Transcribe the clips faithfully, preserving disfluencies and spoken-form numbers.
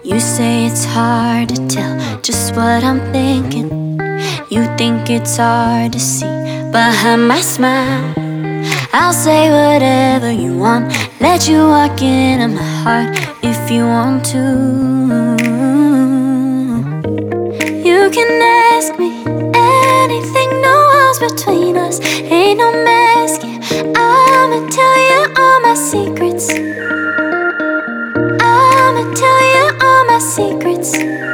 You say it's hard to tell just what I'm thinking. You think it's hard to see behind my smile. I'll say whatever you want, let you walk into my heart if you want to. You can ask me anything, no walls between us, ain't no mask, yeah. I'ma tell you all my secrets, I'ma tell you all my secrets.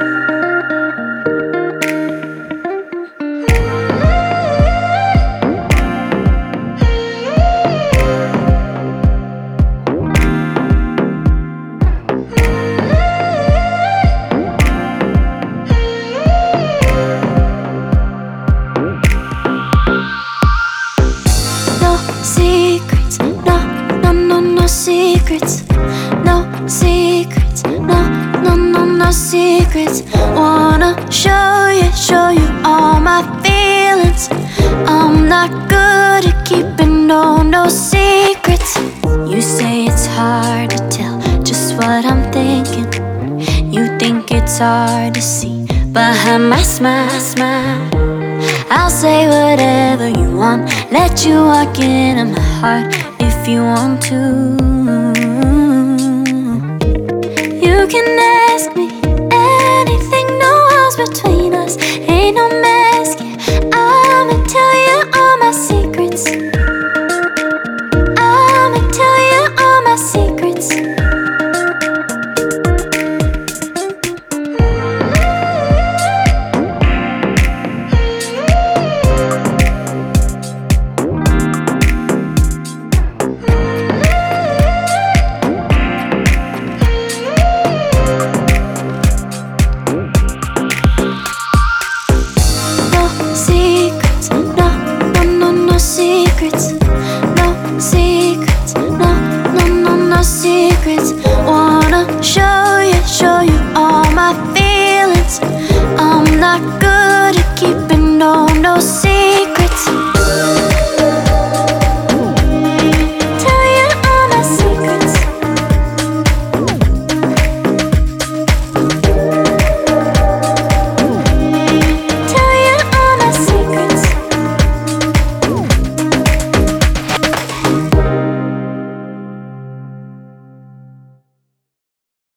Secrets, no, no, no, no secrets, no secrets, no, no, no, no secrets. Wanna show you, show you all my feelings. I'm not good at keeping no, no secrets. You say it's hard to tell just what I'm thinking. You think it's hard to see behind my smile, smile. I'll say whatever you want, let you walk into my heart if you want to. You can ask me anything, no walls between